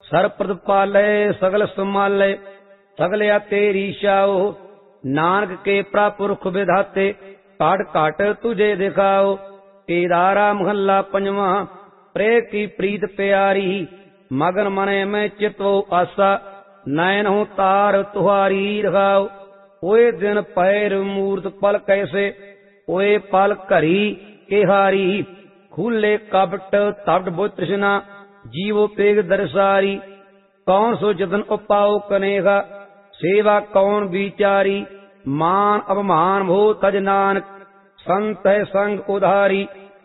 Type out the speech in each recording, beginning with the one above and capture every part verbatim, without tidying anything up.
सरप्रद पाले सगल संभाले सगलिया तेरी शाओ। नानक के प्रपुरख विधाते काट काट तुझे दिखाओ। केदारा महला पंजवा प्रे की प्रीत प्यारी मगन मने में चितो आसा नयन हो तार तुहारी रखाओ। ओए दिन पैर मूर्त पल कैसे ओए पल घरी के हारी खुले कपट तपट बुत तृष्णा जीवो पेग दरसारी। कौन सो जतन उपाओ कनेगा सेवा कौन विचारी। मान अपमान भो तज नानक संत है संग उधारी।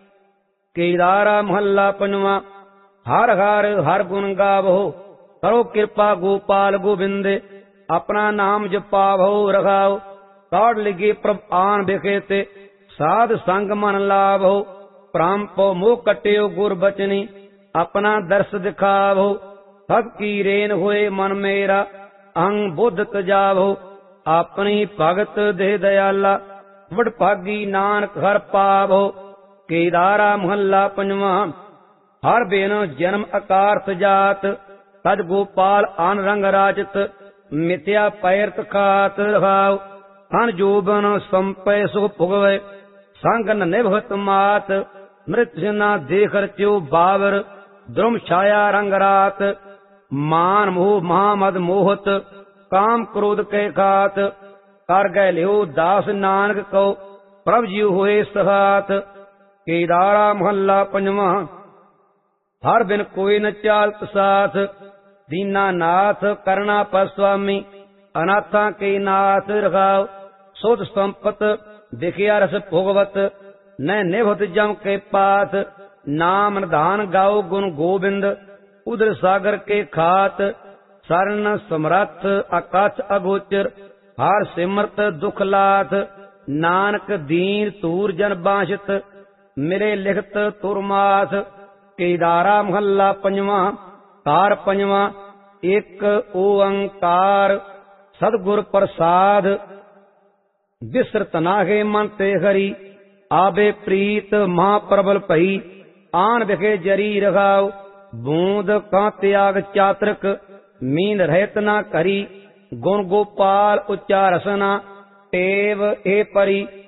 केदारा महला पंजवा हर हर हर गुण गावो करो कृपा गोपाल गोविंद अपना नाम जपावो रखाओ। काढ़ लिगे प्रभ आन बिखेते साध संग मन लाभो। प्राम पो मोह कट्यो गुर बचनी अपना दर्श दिखावो। भग की रेन होए मन मेरा अंग बुद्ध तजावो। अपनी भगत दे दयाला वड भागी नानक हर पावो। केदारा महला पंजवा हर बेन जन्म अकारथ जात तज गोपाल आन रंग राजत मिथ्या पैरत खात रखाओ। धन जोबन संपय सुख भुगवे संग न निभत मात। मृत ना देख रच्यो बावर द्रुम छाया रंग रात। मान मोह महामद मोहत काम क्रोध के खात। कर गए लियो दास नानक को प्रभ जी हुए सहात। केदारा महला पंजवा हर बिन कोई न चालत साथ दीना नाथ करना पर स्वामी अनाथा के नाथ रखाओ। सोध संपत दिखिया रस भोगवत न निभत जम के पात। नाम निधान गाओ गुण गोविंद उदर सागर के खात। शरण समरथ अकथ अगोचर हर सिमरत दुख लाथ। नानक दीन तूर जन बांछत मेरे लिखत तुरमाथ। केदारा महला पंजवा कार पंजवा एक ओंकार सदगुर प्रसाद। बिसरत नागे मन ते हरि आबे प्रीत महाप्रबल भई। आन बिखे जरी रखाओ बूंद का त्याग चातृक मींद रहत ना करी। गुण गोपाल उच्चारसना टेव ए परी।